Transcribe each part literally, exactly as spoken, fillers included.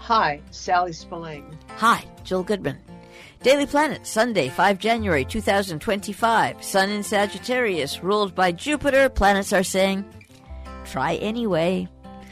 Hi, Sally Spillane. Hi, Jill Goodman. Daily Planet, Sunday, the fifth of January, two thousand twenty-five. Sun in Sagittarius, ruled by Jupiter. Planets are saying, try anyway.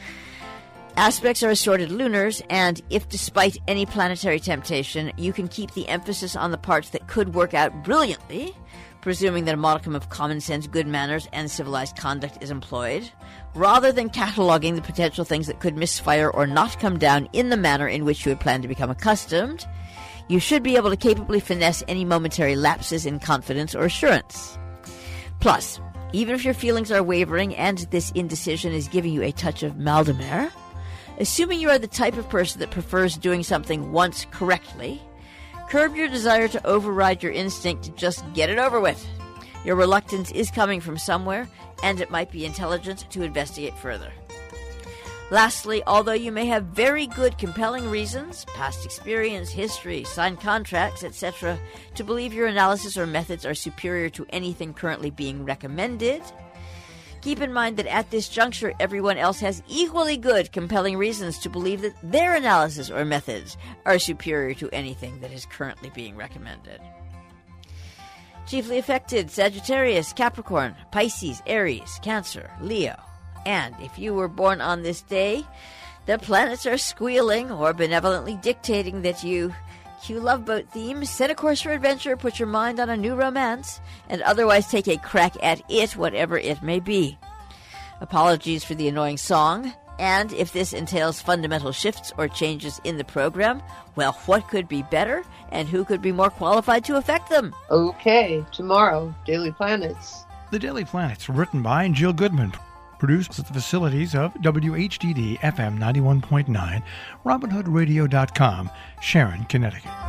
Aspects are assorted lunars, and if despite any planetary temptation, you can keep the emphasis on the parts that could work out brilliantly, presuming that a modicum of common sense, good manners, and civilized conduct is employed, rather than cataloging the potential things that could misfire or not come down in the manner in which you had planned to become accustomed, you should be able to capably finesse any momentary lapses in confidence or assurance. Plus, even if your feelings are wavering and this indecision is giving you a touch of mal de mer, assuming you are the type of person that prefers doing something once correctly, curb your desire to override your instinct to just get it over with. Your reluctance is coming from somewhere, and it might be intelligent to investigate further. Lastly, although you may have very good, compelling reasons, past experience, history, signed contracts, et cetera, to believe your analysis or methods are superior to anything currently being recommended, keep in mind that at this juncture, everyone else has equally good, compelling reasons to believe that their analysis or methods are superior to anything that is currently being recommended. Chiefly affected, Sagittarius, Capricorn, Pisces, Aries, Cancer, Leo. And if you were born on this day, the planets are squealing or benevolently dictating that you cue Love Boat theme, set a course for adventure, put your mind on a new romance, and otherwise take a crack at it, whatever it may be. Apologies for the annoying song, and if this entails fundamental shifts or changes in the program, well, what could be better, and who could be more qualified to affect them? Okay, tomorrow, Daily Planets. The Daily Planets, written by Jill Goodman, produced at the facilities of W H D D F M ninety-one point nine, Robin Hood Radio dot com, Sharon, Connecticut.